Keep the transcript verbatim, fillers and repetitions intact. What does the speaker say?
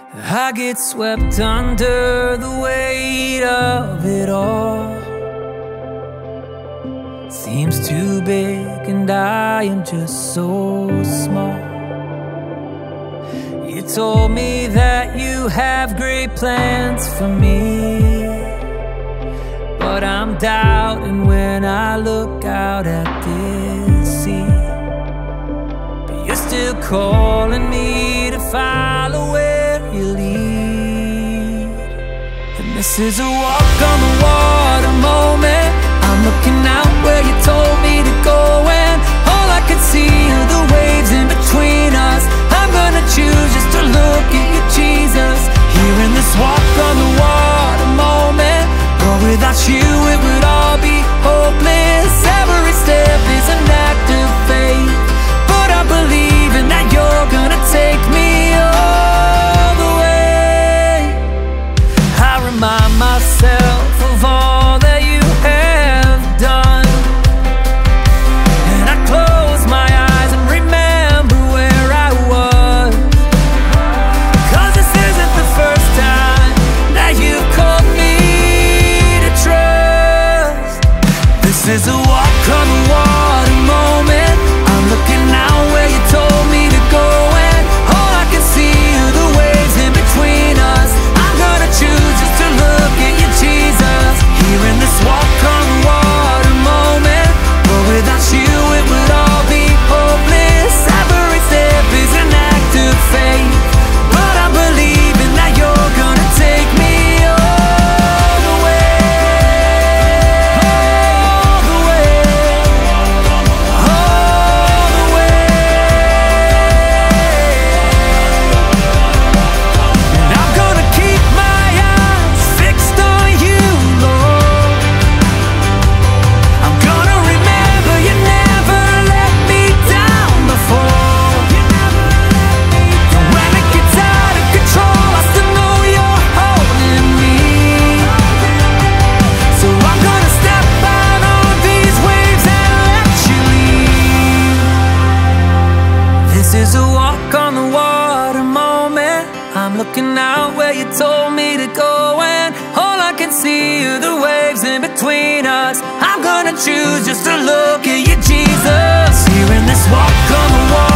I get swept under the weight of it all. Seems too big and I am just so small. You told me that you have great plans for me, but I'm doubting when I look out at this sea. But you're still calling me to follow where you lead. And this is a walk on the water moment. I'm looking out where you told me to go, and all I can see are the waves in between us. I'm gonna choose just to look at you, Jesus. Here in this walk on the water moment, but without you it would all be hopeless. Every step is an act of faith, but I'm believing that you're gonna take me all the way. I remind myself of all that you have done, and I close my eyes and remember where I was. Cause this isn't the first time that you've called me to trust. This is a walk on the water moment. I'm looking out where you told me to go, and all I can see are the waves in between us. I'm gonna choose just to look at you, Jesus. Here in this walk on the water moment, but without you it would all be hopeless. Every step is an act of faith, but I'm believing that you're gonna take me all the way, all the way, all the way. And I'm gonna keep my eyes fixed on you, Lord. I'm gonna remember you never let me down before. And when it gets out of control, I still know you're holding me. So I'm gonna step out on these waves and let you lead. This is a walk on the water moment. I'm looking out where you told me to go, and all I can see are the waves in between us. I'm gonna choose just to look at you, Jesus. Here in this walk on the water.